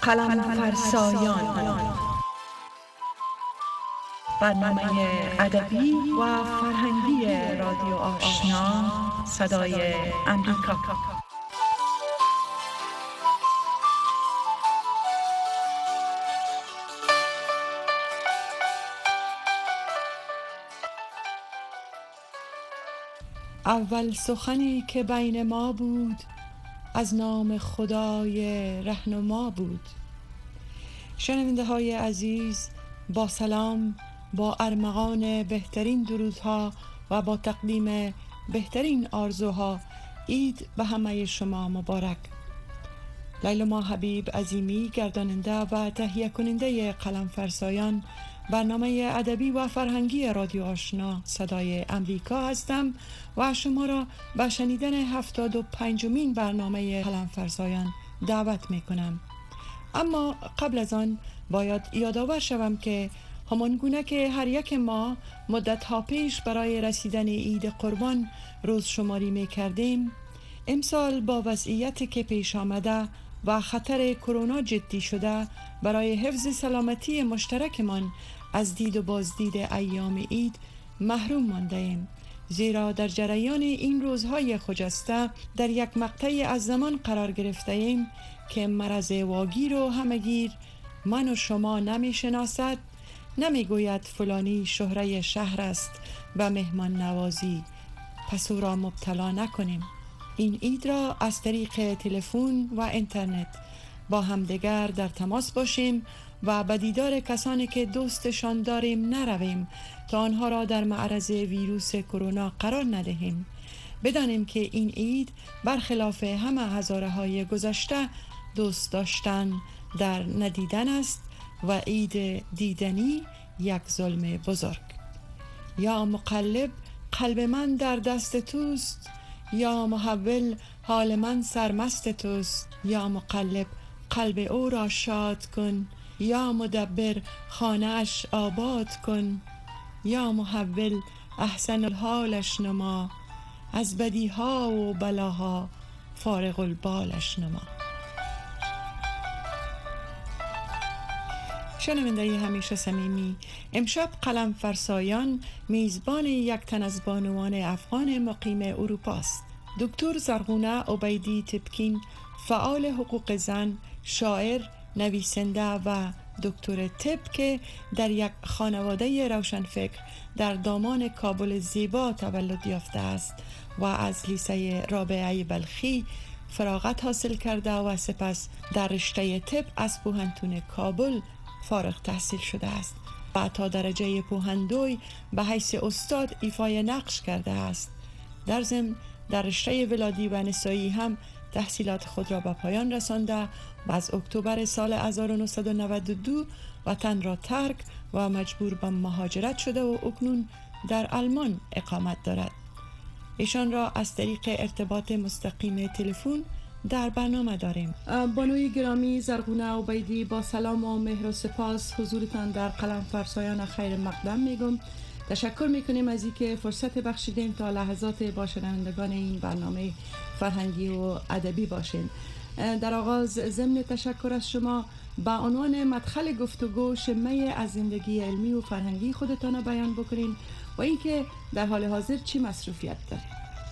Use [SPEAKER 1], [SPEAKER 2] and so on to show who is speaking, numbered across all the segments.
[SPEAKER 1] قلم‌فرسایان، برنامه ادبی و فرهنگی رادیو آشنا صدای امریکا. اول سخنی که بین ما بود، از نام خدای رهنما بود. شنونده های عزیز، با سلام، با ارمغان بهترین درودها و با تقدیم بهترین آرزوها، عید به همه شما مبارک. لیلا حبیب عظیمی، گرداننده و تهیه کننده قلم فرسایان، برنامه ادبی و فرهنگی رادیو آشنا صدای امریکا هستم و شما را به شنیدن 75مین برنامه قلم فرسایان دعوت می کنم. اما قبل از آن باید یادآور شوم که همان گونه که هر یک ما مدت‌ها پیش برای رسیدن عید قربان روز شماری می کردیم، امسال با وضعیتی که پیش آمده و خطر کرونا جدی شده، برای حفظ سلامتی مشترکمان از دید و بازدید ایام عید محروم مانده ایم. زیرا در جریان این روزهای خجسته در یک مقطعی از زمان قرار گرفته ایم که مرض واگیر و همگیر من و شما نمی شناسد، نمی گوید فلانی شهره شهر است و مهمان نوازی، پس او را مبتلا نکنیم. این عید را از طریق تلفن و اینترنت با همدیگر در تماس باشیم و به دیدار کسانی که دوستشان داریم نرویم تا آنها را در معرض ویروس کرونا قرار ندهیم. بدانیم که این عید برخلاف همه هزاره‌های گذشته دوست داشتن در ندیدن است و عید دیدنی یک ظلم بزرگ. یا مقلب قلب من در دست توست، یا محول حال من سرمست توست. یا مقلب قلب او را شاد کن، یا مدبر خانه‌اش آباد کن. یا محول احسن الحالش نما، از بدیها و بلاها فارغ البالش نما. شنونده همیشه صمیمی، امشب قلم فرسایان میزبان یک تن از بانوان افغان مقیم اروپا است. دکتر زرغونه عبیدی تبکین، فعال حقوق زن، شاعر، نویسنده و دکتر طب که در یک خانواده روشنفکر در دامان کابل زیبا تولد یافته است و از لیسه رابعه بلخی فراغت حاصل کرده و سپس در رشته طب از پوهنتون کابل فارغ تحصیل شده است و تا درجه پوهندوی به حیث استاد ایفای نقش کرده است. در ضمن در رشته ولادی و نسایی هم تحصیلات خود را به پایان رسانده و از اکتبر سال 1992 وطن را ترک و مجبور به مهاجرت شده و اکنون در آلمان اقامت دارد. ایشان را از طریق ارتباط مستقیم تلفن در برنامه داریم. بانوی گرامی زرغونه عبیدی، با سلام و مهر و سپاس حضورتان در قلم فرسایان خیر مقدم میگم. تشکر میکنیم از اینکه فرصت بخشیدین تا لحظات با شنوندگان این برنامه فرهنگی و ادبی باشین. در آغاز ضمن تشکر از شما با عنوان مدخل گفتگو شمه از زندگی علمی و فرهنگی خودتان بیان بکنین و اینکه در حال حاضر چی مصروفیت دارید.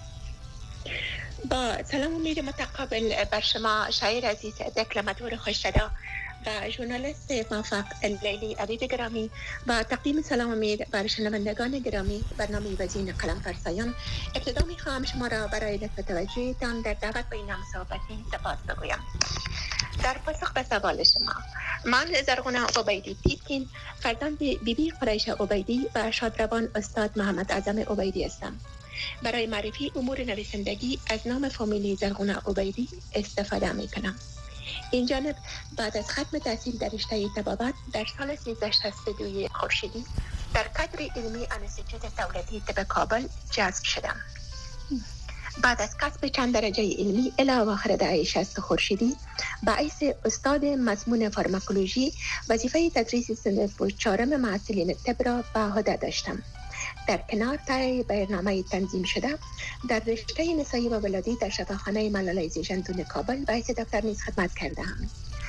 [SPEAKER 2] با سلام و میر متقابل بر شما شاعر عزیز، دکلماتور خوش‌صدا و ژورنالیست موفق لیلی عبید گرامی، و تقدیم سلام و میر بر شنوندگان گرامی برنامه وزین قلم فرسایان. ابتدا می‌خواهم شما را برای لطف توجهتان در دعوت به این مسابقه سپاس بگویم. در پاسخ به سوال شما، من زرغونه عبیدی تیتکین، فرزند بیبی قریش عبیدی و شادروان استاد محمد اعظم عبیدی هستم. برای معرفی امور نویسندگی از نام فامیلی زرغونه عبیدی استفاده می کنم. این جانب بعد از ختم تحصیل در رشته طبابت در سال 1362 خورشیدی در کادر علمی انستیتوت دولتی طب کابل جذب شدم. بعد از کسب چند درجه علمی الی آخر دهه 60 خورشیدی به حیث استاد مضمون فارماکولوژی وظیفه تدریس صنف 4 محصلین طب را به عهده داشتم. در کنار طی برنامه تنظیم شده در رشته نسایی و ولادی در شفاخانه ملالای زیشانتون کابل به حیث دکتر نیز خدمت کرده‌ام.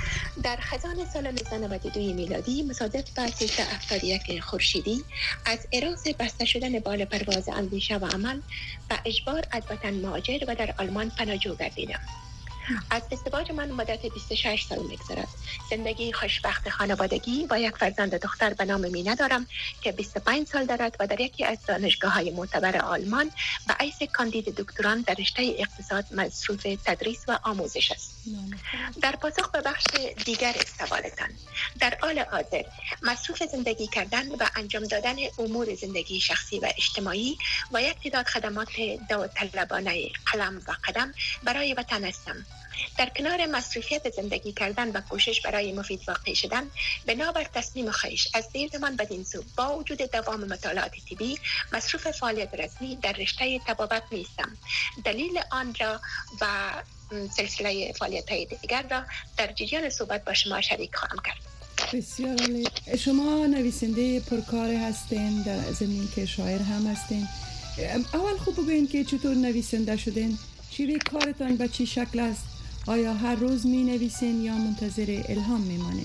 [SPEAKER 2] در خزان سال 1992 میلادی مصادف با 1371 خورشیدی از اراس بسته شدن بال پرواز اندیشه و عمل و اجبار از وطن مهاجر و در آلمان پناهجو گردیدم. از ازدواج من مدت 26 سال میگذرد. زندگی خوشبخت خانوادگی با یک فرزند دختر به نام مینا دارم که 25 سال دارد و در یکی از دانشگاه‌های معتبر آلمان به حیث کاندید دکتران در رشته اقتصاد مصروف تدریس و آموزش است. در پاسخ به بخش دیگر سوالتان، در حال حاضر مصروف زندگی کردن و انجام دادن امور زندگی شخصی و اجتماعی و یک تعداد خدمات داوطلبانه قلم و قدم برای وطن هستم. در کنار مصروفیت زندگی کردن و کوشش برای مفید واقع شدن، بنابر تصمیم خویش از دیر زمان بدین سو با وجود دوام مطالعات طبی مصروف فعالیت رسمی در رشته طبابت نیستم. دلیل آن را و سلسله فعالیت‌های دیگر را در جریان صحبت با شما شریک خواهم کرد.
[SPEAKER 1] بسیار عالی. شما نویسنده پرکار هستین، در ضمن که شاعر هم هستین. اول خوب بگوین که چطور نویسنده شدین؟ شیوه کارتان به چی شکل است؟ آیا هر روز می نویسین یا منتظر الهام می مانید؟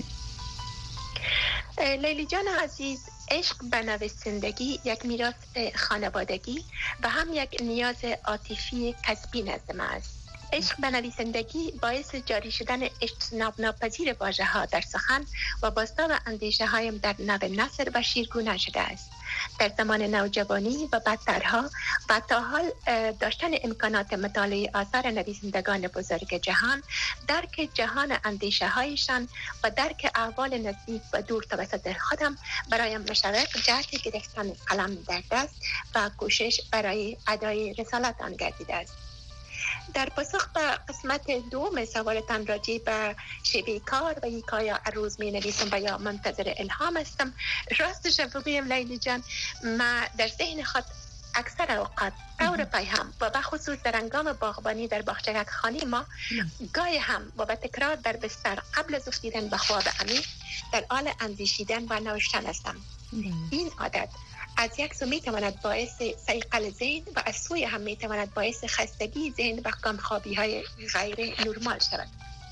[SPEAKER 2] لیلی جان عزیز، عشق به نویسندگی یک میراث خانوادگی و هم یک نیاز عاطفی کسبی نزد من است. عشق به نویسندگی باعث جاری شدن اجتناب ناپذیر واژه‌ها در سخن و بازتاب اندیشه‌هایم در نو نثر و شیرگونه شده است. در زمان نوجوانی و بعدترها و تا حال داشتن امکانات مطالعه آثار نویسندگان بزرگ جهان، درک جهان اندیشه هایشان و درک احوال نزدیک و دور توسط خودم برایم مشوق جهت گرفتن قلم در دست و کوشش برای ادای رسالت آن گردیده است. در پاسخ به قسمت دوم سوالتان راجع به شیوه کار و یک آیا روز می نویسم و یا منتظر الهام هستم، راستش بگویم لیلی جان، ما در ذهن خود اکثر اوقات طور پیهم و به خصوص در هنگام باغبانی در باغچه‌ک خانه ما گاهی هم و به تکرار در بستر قبل از افتیدن به خواب عمیق در حال اندیشیدن و نوشتن هستم. این عادت از یک سو می تواند باعث صیقل ذهن و از سوی هم می تواند باعث خستگی ذهن و کمخوابی های غیر نرمال شود.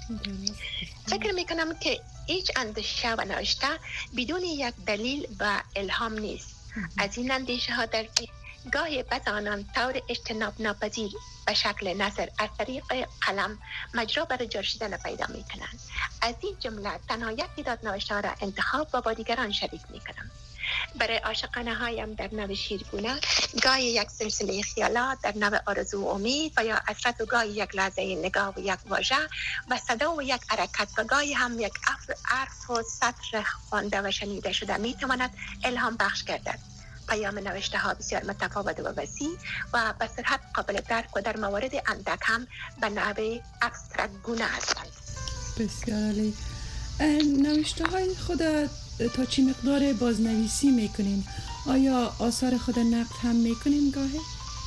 [SPEAKER 2] فکر می کنم که هیچ اندیشه و نوشته بدون یک دلیل و الهام نیست. از این اندیشه ها در گاهی بعض آنان طور اجتناب ناپذیر به شکل نثر از طریق قلم مجرا برای جاری شدن پیدا می کنند. از این جمله تنها یک تعداد نوشته را انتخاب و با دیگران شریک می کنم. برای عاشقانه هایم در نو شیرگونه گاهی یک سلسله خیالات در نو آرزو و امید و یا حسرت و گاهی یک لحظه نگاه و یک واژه و صدا و یک حرکت و گاهی هم یک حرف و سطر خوانده و شنیده شده می تواند الهام بخش گردد. پیام نوشته ها بسیار متفاوت و وسیع و به صورت قابل درک و در موارد اندک هم به نحو ابسترکت گونه هستند.
[SPEAKER 1] بسیار عالی. نوشته های خود تا چی مقدار بازنویسی میکنین؟ آیا آثار خود نقد هم میکنین گاهی؟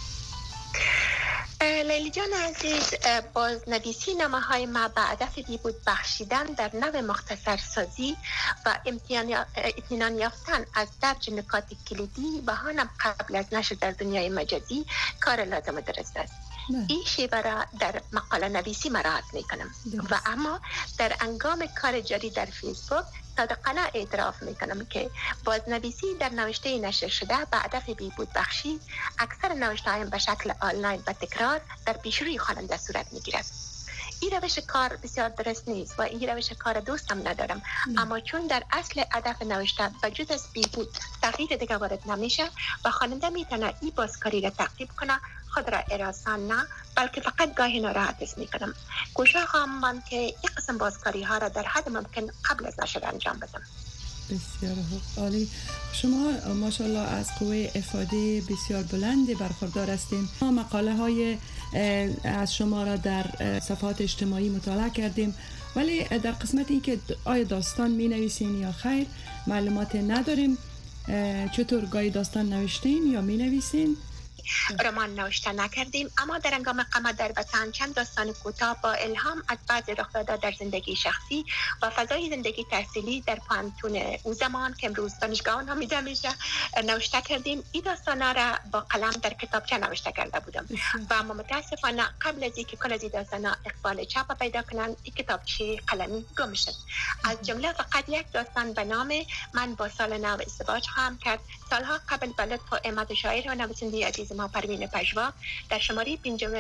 [SPEAKER 2] لیلی جان عزیز، بازنویسی نامه‌های ما به هدف بیهود بخشیدن در نو مختصر سازی و اطمینان یافتن از درج نکات کلیدی و هم قبل از نشر در دنیای مجازی کار لازم و درست است. این شیوه را در مقاله نویسی مراعات میکنم و اما در انگام کار جاری در فیسبوک صادقانه اعتراف میکنم که بازنویسی در نوشته نشر شده به هدف بهبود بخشی اکثر نوشته هایم به شکل آنلاین و تکرار در پیشروی خواننده صورت میگیرد. این روش کار بسیار درست نیست و این روش کار دوستم ندارم، اما چون در اصل هدف نوشته وجود از بهبود تغییر دیگه وارد نمیشه و خواننده میتونه این بازکاری را تعقیب کنه، خود را اراسان نه بلکه فقط گاهی ناراحت میکنم. کوشش خواهم من که این قسم بازکاری ها را در حد ممکن قبل از نشر انجام بدم.
[SPEAKER 1] بسیار عالی. شما ماشاءالله از قوه افاده بسیار بلند برخوردار هستین. ما مقاله های از شما را در صفحات اجتماعی مطالعه کردیم، ولی در قسمت این که آیا داستان می نویسین یا خیر معلومات نداریم. چطور گاهی داستان نوشتین یا می نویسین؟
[SPEAKER 2] رمان نوشته نکردیم، اما در هنگام اقامت در وطن چند داستان کوتاه با الهام از بعض رخدادها در زندگی شخصی و فضای زندگی تحصیلی در پانتون او زمان که امروز دانشگاه نامیده میشه نوشته کردیم. این داستانا را با قلم در کتابچه نوشته کرده بودم و اما متاسفانه قبل از اینکه کل از این داستانا اقبال چاپ پیدا کنند این کتابچه قلمی گم شد. از جمله فقط یک داستان به نام من با سال نو ازدواج خواهم کرد سالها قبل به لطف و احمد شاعر و نویسنده عزیز ما پروین پژوا در شماره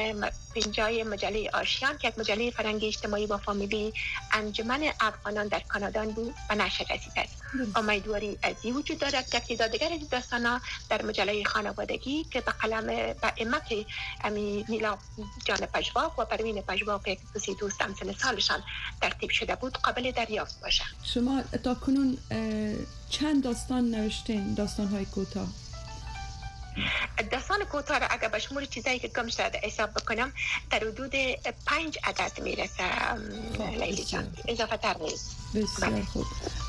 [SPEAKER 2] 50 مجله آشیان که یک مجله فرهنگی اجتماعی و فامیلی انجمن افغانان در کانادا بود و نشر رسیده است. امیدواری از این وجود دارد که تعدادگر از داستان‌ها در مجله خانوادگی که به قلم به امت نیلا جان پژوا و پروین پژوا که دوست همسن سالشان ترتیب شده بود قابل دریافت باشه.
[SPEAKER 1] شما تا کنون چند داستان نوشتین؟ داستان‌های کوتاه؟
[SPEAKER 2] داستان کوتاه را اگر به شمول چیزایی که گم شده حساب بکنم در حدود 5 عدد میرسه لیلی جان، اضافه تر نیست.
[SPEAKER 1] بسیار خوب.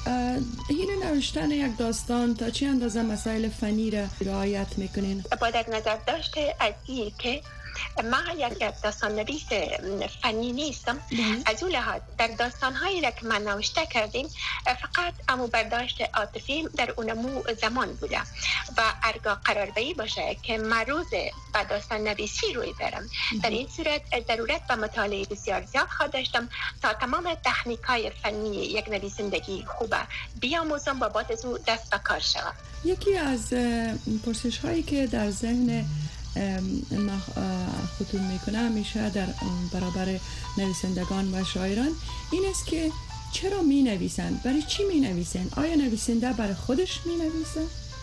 [SPEAKER 1] این نوشتن یک داستان تا چه اندازه مسائل فنی را رعایت میکنین؟
[SPEAKER 2] با در نظر داشته از این که ما یک داستان نویس فنی نیستم، از اون لحاظ در داستان‌هایی که من نوشته کردیم فقط امو برداشت عاطفی در اونمو زمان بوده و ارگاه قرار بایی باشه که مروز به داستان نویسی روی برم. در این صورت ضرورت به مطالعه بسیار زیاد خواهد داشتم تا تمام تکنیک‌های فنی یک نویسندگی خوبه بیاموزم و بعد از او دست به کار شوم.
[SPEAKER 1] یکی از پرسش‌هایی که در ذهن ما خطور میکنه همیشه در برابر نویسندگان و شاعران این است که چرا می نویسند؟ برای چی می نویسند؟ آیا نویسنده برای خودش می نویسه؟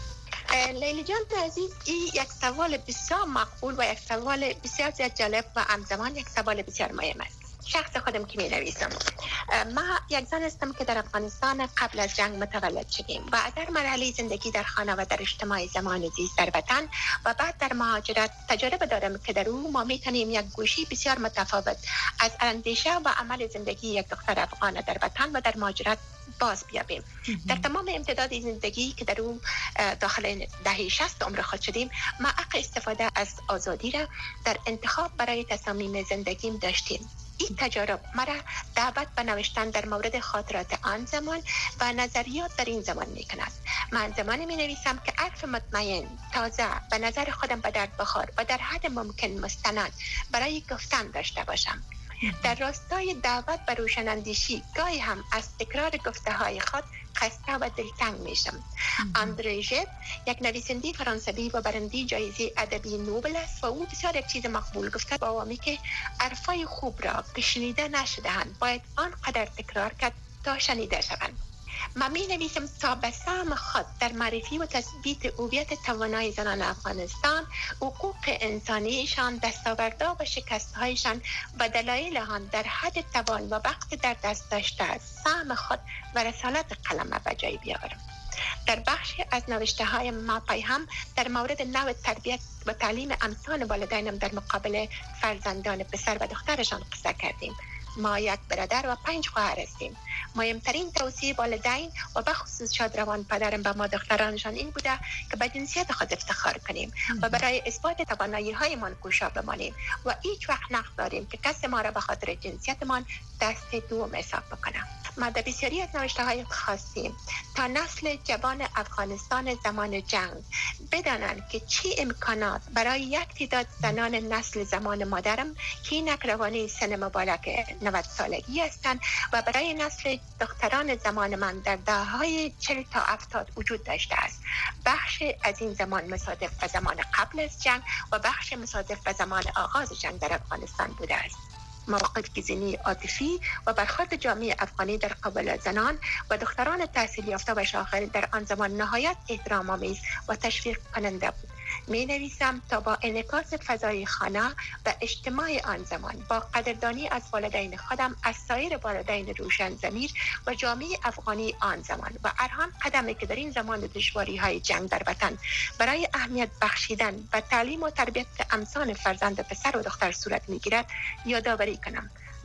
[SPEAKER 2] لیلی جان عزیز، این یک سوال بسیار مقبول و یک سوال بسیار زیاد جالب و همزمان یک سوال بسیار مهم است. شخص خودم که می نویسم، ما یک زن هستم که در افغانستان قبل از جنگ متولد شدیم و در مرحله زندگی در خانه و در اجتماع زمان زیست در وطن و بعد در مهاجرت تجربه دارم که در او ما می تونیم یک گوشی بسیار متفاوت از اندیشه و عمل زندگی یک دختر افغان در وطن و در مهاجرت باز بیابیم. در تمام امتداد زندگی که در اون داخل دهه 60 عمر خود شدیم، ما حق استفاده از آزادی را در انتخاب برای تصامیم زندگیم داشتیم. این تجارب مرا دعوت به نوشتن در مورد خاطرات آن زمان و نظریات در این زمان می کند. من زمانی می نویسم که حرف مطمئن، تازه، به نظر خودم به درد بخور و در حد ممکن مستند برای گفتن داشته باشم. در راستای دعوت به روشناندیشی گاهی هم از تکرار گفته های خود خسته و دلتنگ میشم. اندره ژیب یک نویسنده فرانسوی و برنده جایزه ادبی نوبل است و او بسیار یک چیز مقبول گفته با عوامی که حرفای خوب را که شنیده نشده‌اند باید آنقدر تکرار کرد تا شنیده شوند. من می نویسم تا به سهم خود در معرفی و تثبیت هویت توانای زنان افغانستان، حقوق انسانیشان، دستاوردها و شکستهایشان و دلایل آن در حد توان و وقت در دست داشته سهم خود و رسالت قلم به جای بیاورم. در بخشی از نوشته های ما هم در مورد نوع تربیت و تعلیم امثال والدینم در مقابل فرزندان پسر و دخترشان قصه کردیم. ما یک برادر و 5 خواهر هستیم. مهمترین توصیه والدین و به خصوص شادروان پدرم به ما دخترانشان این بوده که به جنسیت خود افتخار کنیم و برای اثبات توانایی هایمان کوشا بمانیم و هیچ وقت نقد داریم که کس ما را به خاطر جنسیتمان دست دوم حساب بکنه. ما در بسیاری از نوشته های خواستیم تا نسل جوان افغانستان زمان جنگ بدانند که چی امکانات برای یک تعداد زنان نسل زمان مادرم که اینک روانی سن مبالغ 90 سالگی هستند و برای نسل دختران زمان من در دهه‌های 40 تا 70 وجود داشته است. بخش از این زمان مصادف به زمان قبل از جنگ و بخش مصادف به زمان آغاز جنگ در افغانستان بوده است. مواقف گزینی عاطفی و برخورد جامعه افغانی در قبال زنان و دختران تحصیل یافته و شاغل در آن زمان نهایت احترام‌آمیز و تشویق کننده بود. می نویسم تا با انعکاس فضای خانه و اجتماع آن زمان با قدردانی از والدین خودم از سایر والدین روشن ضمیر و جامعه افغانی آن زمان و هر قدمی که در این زمان دشواری های جنگ در وطن برای اهمیت بخشیدن و تعلیم و تربیت امثال فرزند پسر و دختر صورت می گیرد یادآوری کنم.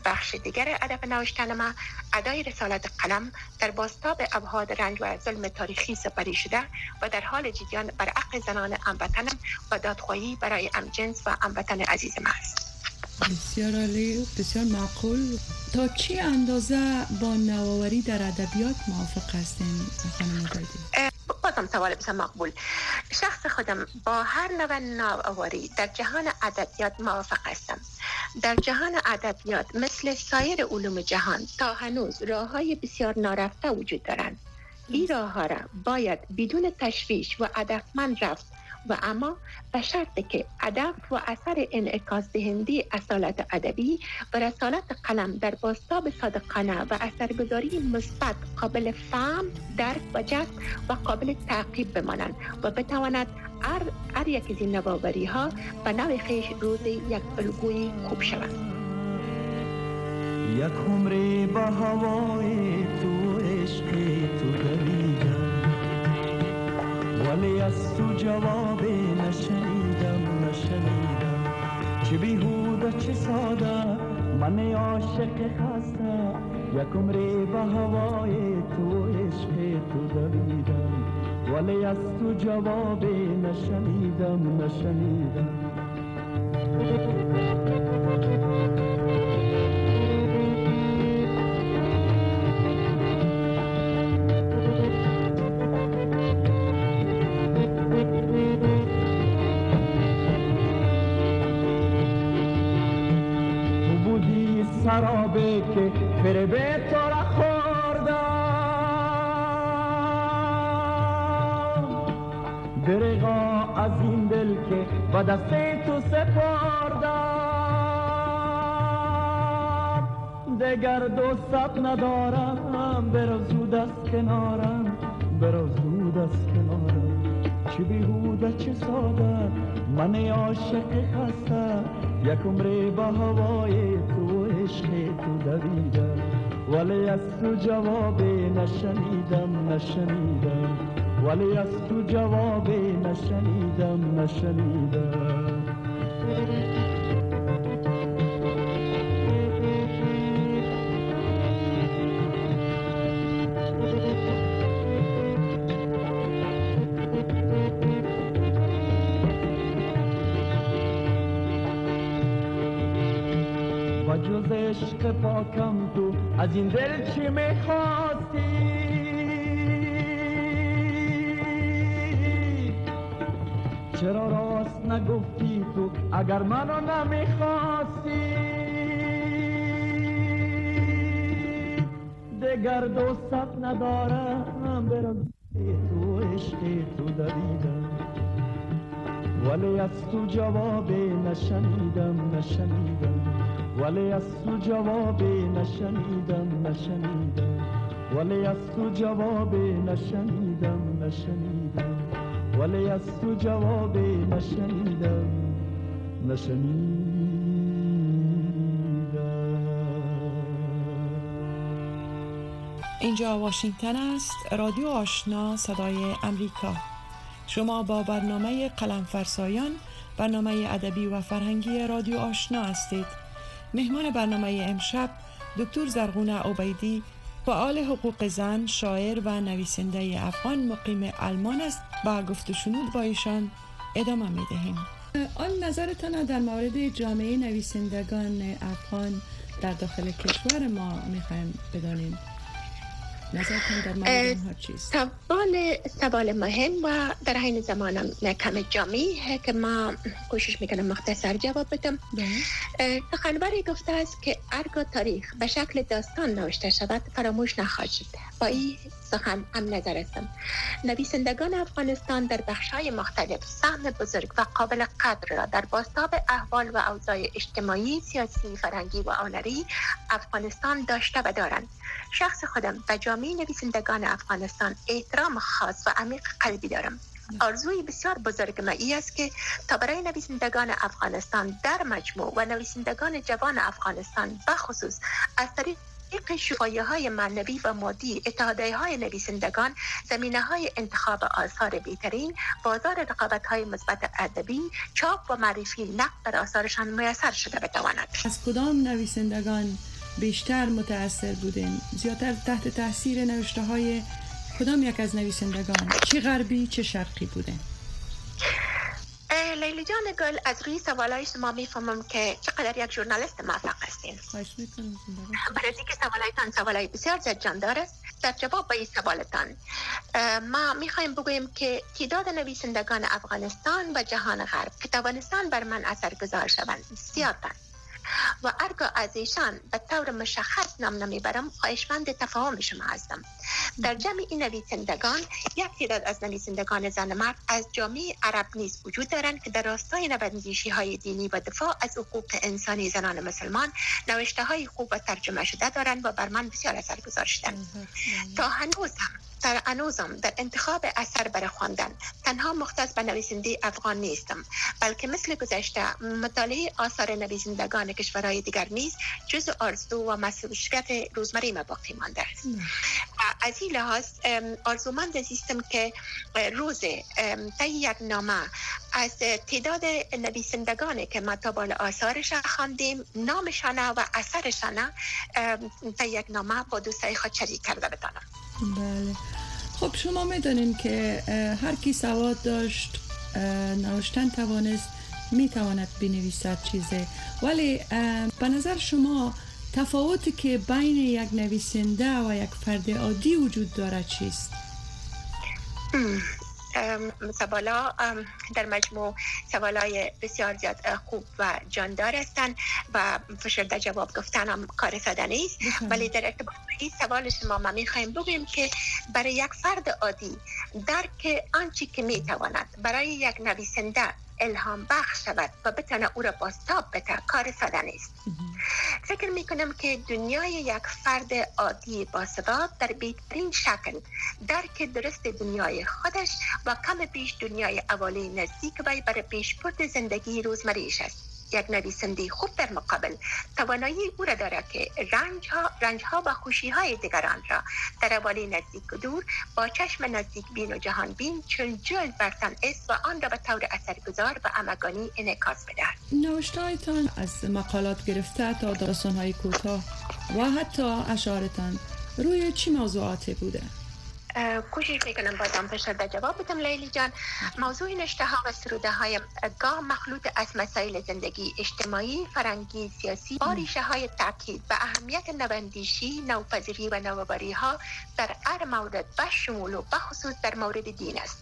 [SPEAKER 2] بخش دیگر ادب نوشتن ما ادای رسالت قلم در بازتاب ابعاد رنج و ظلم تاریخی سپری شده و در حال جریان بر حق زنان هموطنم و دادخواهی برای همجنس و هموطن عزیزم است.
[SPEAKER 1] بسیار عالی، بسیار معقول. تا چی اندازه با نوآوری در ادبیات موافق هستین خانم عبیدی؟
[SPEAKER 2] بازم سوال بسیار مقبول. شخص خودم با هر نوع نوآوری در جهان ادبیات موافق هستم. در جهان ادبیات مثل سایر علوم جهان تا هنوز راه‌های بسیار نارفته وجود دارند. این راه‌ها را باید بدون تشویش و هدفمند رفت و اما به شرطی که هدف و اثر انعکاس دهنده اصالت ادبی و رسالت قلم در بازتاب صادقانه و اثرگذاری مثبت قابل فهم، درک و جذب و قابل تعقیب بمانند و بتواند هر یک از این نوآوری ها به نوع خویش روزی یک الگوی خوب شود.
[SPEAKER 3] یک عمری با هوای تو عشق تو دویدم، ولی از تو جواب نشنیدم چه بیهوده چه ساده من عاشق خسته، یک عمری با هوای تو عشق تو دویدم، ولی از تو جواب نشنیدم سرابه که فریب تو را خوردم، درغا از این دل که با دست تو سپردم، دگر دوست ندارم، برو زود از کنارم، چه بیهوده چه ساده من عاشق خسته، یک عمری با هوای تو عشق تو دویدم، ولی از تو جواب نشنیدم ولی از تو جواب نشنیدم جز عشق پاکم تو از این دل چی میخواستی، چرا راست نگفتی تو اگر منو نمیخواستی، دگر دوست ندارم، برم تو عشق تو دویدم، ولی از تو جواب نشنیدم ولی از تو جواب نشنیدم ولی از تو جواب نشنیدم ولی از تو جواب نشنیدم
[SPEAKER 1] اینجا واشنگتن است، رادیو آشنا صدای امریکا. شما با برنامه قلم فرسایان، برنامه ادبی و فرهنگی رادیو آشنا هستید. مهمان برنامه امشب دکتر زرغونه عبیدی، فعال حقوق زن، شاعر و نویسنده افغان مقیم آلمان است. با گفت و شنود با ایشان ادامه می دهیم. آن نظرتان در مورد جامعه نویسندگان افغان در داخل کشور ما میخوایم بدانیم. نظرتان در مورد اینها چیست؟
[SPEAKER 2] سوال مهم و در حین زمانم کم جامعی که ما کوشش میکنم مختصر جواب بدم. سخنوری گفته است که هرگاه تاریخ به شکل داستان نوشته شود فراموش نخواهد شد. با این سخن هم نظر هستم. نویسندگان افغانستان در بخش‌های مختلف سهم بزرگ و قابل قدر را در بازتاب احوال و اوضاع اجتماعی، سیاسی، فرهنگی و هنری افغانستان داشته و دارند. شخص خودم به جامعه نویسندگان افغانستان احترام خاص و عمیق قلبی دارم. آرزوی بسیار بزرگ من این است که تا برای نویسندگان افغانستان در مجموع و نویسندگان جوان افغانستان بخصوص از طریق طریق شفایه‌های معنوی و مادی، اتحادیه‌های نویسندگان، زمینه‌های انتخاب آثار بهترین، بازار رقابت‌های مثبت ادبی، چاپ و معرفی نقد در آثارشان میسر شده بتواند.
[SPEAKER 1] از کدام نویسندگان بیشتر متأثر بودین؟ زیادتر تحت تاثیر نوشته‌های کدام یک از نویسندگان؟ چه غربی چه شرقی بودین؟
[SPEAKER 2] لیلی جان گل، از روی سوالای شما میفهمم که چقدر یک ژورنالیست موفق هستین.
[SPEAKER 1] خواهش میکنم.
[SPEAKER 2] برای اینکه سوالایتان سوالای بسیار جاندار است. در جواب به این سوالتان ما میخوایم بگوییم که تعداد نویسندگان افغانستان و جهان غرب که توانستند بر من اثرگذار شوند زیادند و هرگاه از ایشان به طور مشخص نام نمیبرم خواهشمند تفاهم شما هستم. در جمع این نویسندگان یک تعداد از نویسندگان زن مرد از جامعه عرب نیز وجود دارند که در راستای نواندیشی‌های دینی و دفاع از حقوق انسانی زنان مسلمان نوشته‌های خوب و ترجمه شده دارند و بر من بسیار اثرگذار شدند. تا هنوزم در انتخاب اثر برای خواندن تنها مختص به نویسنده افغان نیستم، بلکه مثل گذشته مطالعه آثار نویسندگان کشورهای دیگر نیز جزء آرزو و مسئولیت روزمره ما باقی مانده است. از این لحاظ آرزومند زیستم که روز طی یک نامه از تعداد نویسندگانی که ما تا بالا آثارش خواندیم نامشانه و اثرشانه طی یک نامه با دوستای خود شریک کرده بتانم.
[SPEAKER 1] بله. خب شما میدونین که هر کی سواد داشت نوشتن توانست میتواند بنویسد چیزه، ولی به نظر شما تفاوتی که بین یک نویسنده و یک فرد عادی وجود دارد چیست؟
[SPEAKER 2] سوالا در مجموع سوالای بسیار زیاد خوب و جاندار هستند و فشرده جواب گفتن هم کار ساده نیست، ولی در ارتباط با این سوال شما ما میخوایم بگویم که برای یک فرد عادی درک آنچه که میتواند برای یک نویسنده الهام بخش شود و بتونه او را بازتاب بده کار ساده نیست. فکر میکنم که دنیای یک فرد عادی با سواد در بهترین شکل درک درست دنیای خودش و کم بیش دنیای اوالی نزدیک وی برای پیشبرد زندگی روزمره‌ایش است. یک نویسنده خوب در مقابل توانایی او را دارد که رنجها و خوشی‌های دیگران را در اوالی نزدیک و دور با چشم نزدیک بین و جهان بین چون جلد برتن است و آن را به طور اثرگذار و همگانی انعکاس بدهد.
[SPEAKER 1] نوشتهایتان از مقالات گرفته تا داستان‌های کوتاه و حتی اشعارتان روی چی موضوعاتی بوده؟
[SPEAKER 2] کوشش میکنم بازم فشرده جواب بدم لیلی جان. موضوع نوشته ها و سروده های گاه مخلوط از مسائل زندگی اجتماعی، فرهنگی، سیاسی با ریشه های تاکید به اهمیت نواندیشی، نوپذیری و نوآوری ها در هر مورد به شمول و بخصوص در مورد دین است.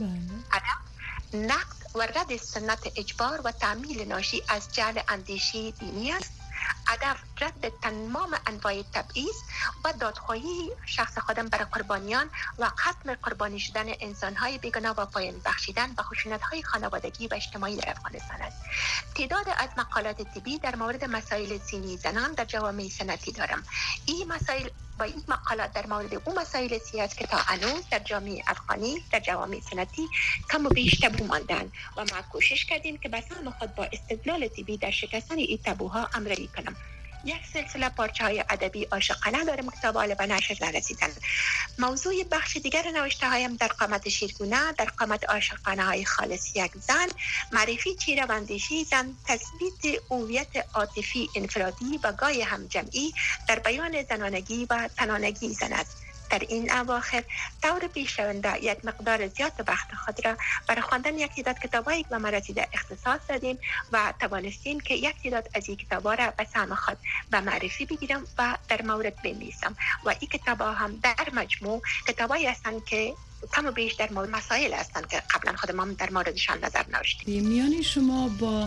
[SPEAKER 2] ادب، نقد و رد سنت اجبار و تعمیل ناشی از جهل اندیشی دینی است. ادب رد تمام انواع تبعیض و دادخواهی شخص خودم برای قربانیان و ختم قربانی شدن انسان‌های بیگناه و پایان بخشیدن و خشونت‌های خانوادگی و اجتماعی در افغانستان است. تعداد از مقالات طبی در مورد مسائل سینی زنان در جوامع سنتی دارم. این مسائل و این مقالات در مورد اون مسائل سیاسی که تا هنوز در جامعه افغانی در جوامع سنتی کم و بیش تابو ماندن و ما کوشش کردیم که به سهم خود با استدلال طبی در شکستن این تابوها عملی کنم. یک سلسله پارچه‌های ادبی عاشقانه دارم که تا بالا به نشر نرسیدن. موضوع بخش دیگر نوشته هایم در قامت شیرگونه، در قامت عاشقانه های خالص یک زن، معرفی چیره و اندیشی زن، تثبیت هویت عاطفی انفرادی و گاهی هم جمعی در بیان زنانگی و تنانگی زن است. در این اواخر طور پیشرونده یک مقدار زیاد وقت خود را برای خواندن یک تعداد کتاب‌هایی که ما رسیده اختصاص دادیم و توانستیم که یک تعداد از این کتاب‌ها را به سهم خود به معرفی بگیرم و در مورد بنویسم و این کتاب‌ها هم در مجموع کتاب‌هایی هستند که کم و بیش در مورد مسائل هستند که قبلا خودمان در موردشان نظر نوشتیم.
[SPEAKER 1] میانی شما با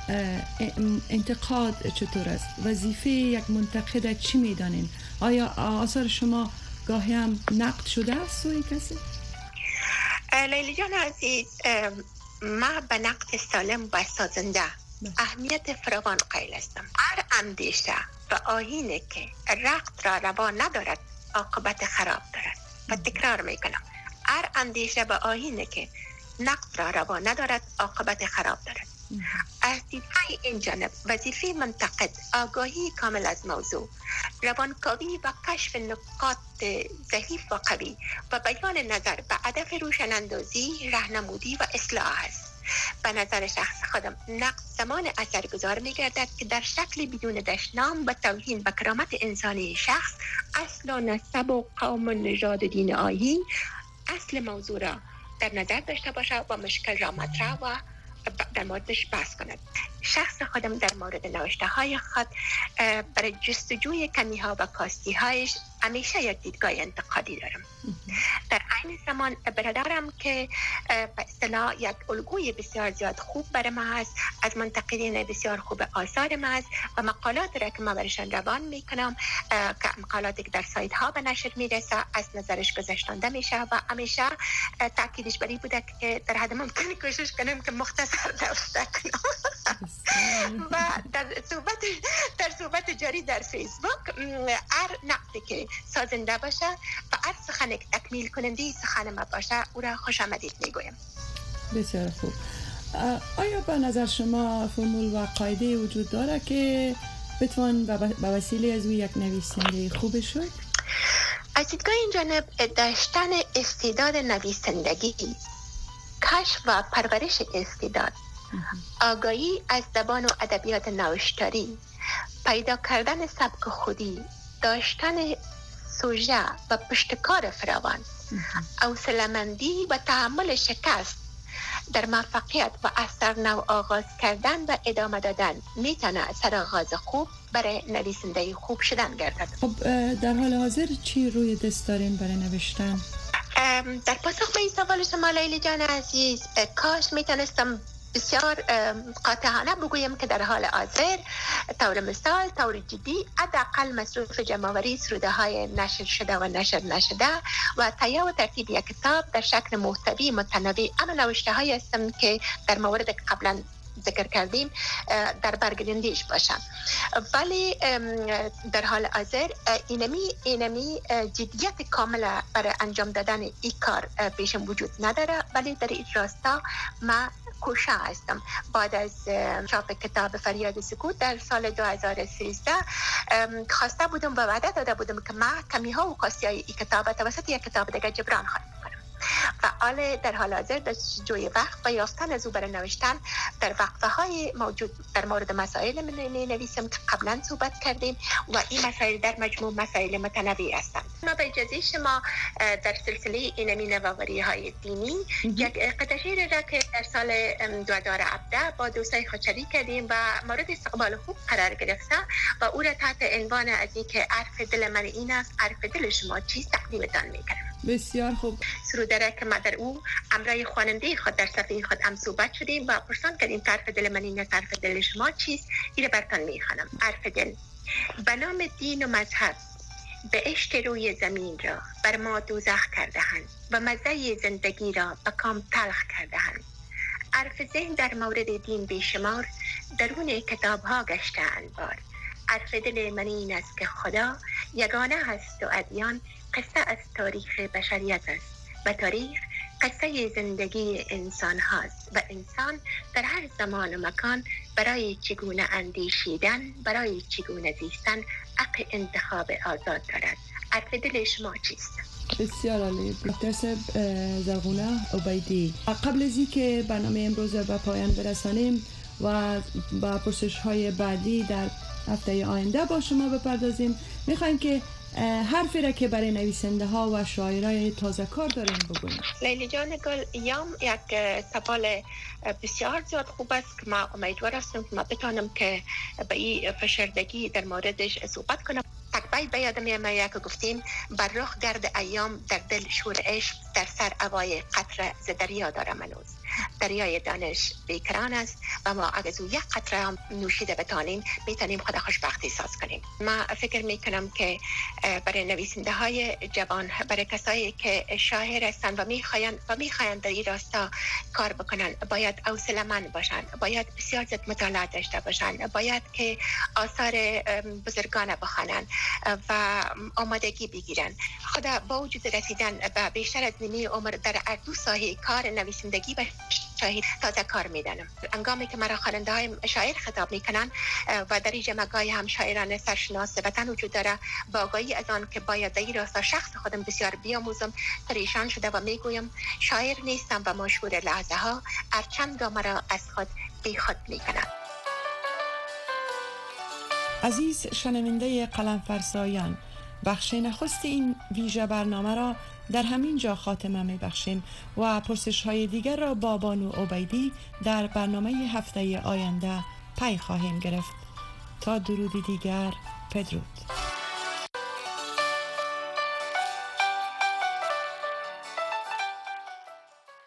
[SPEAKER 1] انتقاد چطور است؟ وظیفه یک منتقد چی می‌دانین؟ آیا آثار شما گاهی هم نقد شده است سوی کسی؟
[SPEAKER 2] لیلی جان عزیز، ما به نقد سالم و سازنده اهمیت فراوان قائل هستم. هر اندیشه و آیینی که رقد را روا ندارد عاقبت خراب دارد و تکرار میکنم، هر اندیشه و آیینی که نقد را روا ندارد عاقبت خراب دارد. از دیدگاه این جانب وظیفه منتقد آگاهی کامل از موضوع، روانکاوی و کشف نقاط ضعیف و قوی و بیان نظر به هدف روشن‌اندازی، راهنمودی و اصلاح است. به نظر شخص خودم نقد زمان اثرگذار می‌گردد که در شکل بدون دشنام و توهین به کرامت انسانی شخص، اصل و نسب و قوم و نژاد و دین آیین اصل موضوع را در نظر داشته باشد و مشکل را مطرح و در موردش بحث کند. شخص خودم در مورد نوشته های خود برای جستجوی کمی ها و کاستی هایش همیشه یک دیدگاه انتقادی دارم. در عین زمان برادرم که به اصطلاح یک الگوی بسیار زیاد خوب برای ما هست، از منتقدین بسیار خوب آثار ما هست و مقالات را که ما برشان روان میکنم که مقالاتی که در سایت ها به نشر میرسه از نظرش گذشتانده میشه و همیشه تاکیدش بری بوده که در حد ممکن کوشش کنم که مختصر نوشته کنم. و در صحبت جاری در فیسبوک هر نقدی که سازنده باشه و هر سخنی که تکمیل کننده سخن ما باشه او را خوش آمدید میگویم.
[SPEAKER 1] بسیار خوب. آیا به نظر شما فرمول و قاعده وجود داره که بتوان به وسیله از او یک نویسنده خوب شد؟
[SPEAKER 2] از دیدگاه این جانب داشتن استعداد نویسندگی، کشف و پرورش استعداد، آگاهی از زبان و ادبیات نوشتاری، پیدا کردن سبک خودی، داشتن سوژه و پشتکار فراوان، حوصله‌مندی و تحمل شکست در موفقیت و اثر نو آغاز کردن و ادامه دادن میتونه سرآغاز خوب برای نویسنده خوب شدن گردد.
[SPEAKER 1] خب در حال حاضر چی روی دست داریم برای نوشتن؟
[SPEAKER 2] در پاسخ به این سوال شما لیلی جان عزیز، کاش میتونستم بسیار قاطعانه بگویم که در حال حاضر طور مثال، طور جدی حداقل مصروف جمع‌آوری سروده های نشر شده و نشر نشده و تهیه و ترتیب یک کتاب در شکل محتوی متنوع اما نوشته های هستم که در مورد که قبلا ذکر کردیم در برگردیش باشم. ولی در حال حاضر اینمی جدیت کامل برای انجام دادن این کار پیشم وجود نداره، ولی در این راستا ما کوشا هستم. بعد از چاپ کتاب فریاد سکوت در سال 2013 خواسته بودم و وعده داده بودم که ما کمی ها و کاستی های این کتاب توسط یک کتاب دیگه جبران خواهم کنم. فعال در حال حاضر در جوی وقت و یافتن از او برای نوشتن در وقفه های موجود در مورد مسائل می نویسم که قبلا صحبت کردیم و این مسائل در مجموع مسائل متنوع هستند. ما به اجازه شما در سلسله اینمی نوآوری های دینی یک قطعه را که در سال 2017 با دوستای خود شریک کردیم و مورد استقبال خوب قرار گرفته و او را تحت عنوان از اینکه حرف دل من این است، حرف دل شما چیست تقدیمتان می‌کنم.
[SPEAKER 1] بسیار خوب.
[SPEAKER 2] سروده که ما در او همراه خواننده خود در صفحه خود هم صحبت شدیم و پرسان کردیم حرف دل من این است، حرف دل شما چیست؟ این را براتون میخوانم. حرف دل: به نام دین و مذهب به عشق روی زمین را بر ما دوزخ کرده‌اند و مزه زندگی را به کام تلخ کرده‌اند. حرف ذهن در مورد دین بیشمار درون کتاب‌ها گشته انبار. حرف دل من این است که خدا یگانه هست و ادیان قصه از تاریخ بشریت است و تاریخ قصه زندگی انسان هاست و انسان در هر زمان و مکان برای چگونه اندیشیدن، برای چگونه زیستن حق انتخاب آزاد دارد. حرف دل شما چیست؟
[SPEAKER 1] بسیار عالی. دکتر زرغونه عبیدی، قبل از اینکه برنامه امروز به پایان برسانیم و با پرسش های بعدی در هفته آینده با شما بپردازیم، میخوایم که حرفی را که برای نویسنده ها و شاعرای تازه کار داریم بگوییم.
[SPEAKER 2] لیلی جان گل، یک سوال بسیار زیاد خوب است که ما امیدوار هستم که ما بتانم که به این فشردگی در موردش صحبت کنم. تقبیل به یادم میاد که گفتیم بر رخ گرد ایام در دل شور عشق، در سر هوای قطره ز دریا دارم هنوز. دریای دانش بیکران است و ما اگر از یک قطره هم نوشیده بتانیم میتونیم خود خوشبختی احساس کنیم. ما فکر میکنم که برای نویسنده های جوان، برای کسایی که شاعر هستند و میخواین در این راستا کار بکنن، باید حوصله‌مند باشن، باید بسیار زیاد مطالعه داشته باشن، باید که آثار بزرگان بخوانن و آمادگی بگیرن. خدا با وجود رسیدن به بیشتر از نیمه عمر در هر دو ساحه کار نویسندگی و شاهد تازه کار میدانم. انگامی که مرا خواننده های شاعر خطاب میکنن و در این جمعگاه هم شاعران سرشناس وطن وجود داره، با آگاهی از آن که باید در این راستا شخص خودم بسیار بیاموزم، پریشان شده و میگویم شاعر نیستم و مشهور لحظه ها هرچند مرا از خود بی خود میکنن.
[SPEAKER 1] عزیز شنونده قلم فرسایان، بخش نخست این ویژه برنامه را در همین جا خاتمه می بخشیم و پرسش های دیگر را با بانو عبیدی در برنامه هفته آینده پی خواهیم گرفت. تا درودی دیگر، بدرود.